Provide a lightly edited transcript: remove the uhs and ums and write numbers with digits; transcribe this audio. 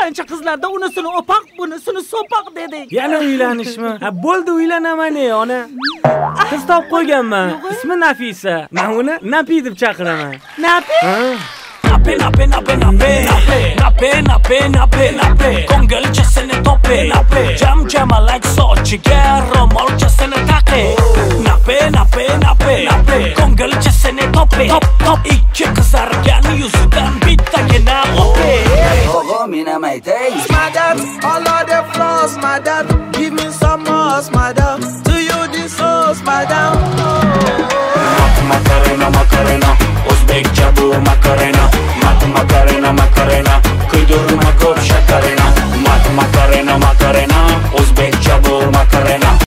qancha qizlarda unisini o'pak, bunisini so'poq dedik. Yana uylanishmi? Ha, bo'ldi uylanaman ona. Qiz topib qo'yganman. Ismi Nafisa. Men uni Napi deb chaqiraman. Napi? Nape ko'ngilchasini tope jam-jamalak sochiga ro'molchasini taqe nape ko'ngilchasini tope top ikki qizargan yuzidan bittagina o'pe Mina my day. My dad, all of the flaws, my dad. Give me some more, my dad.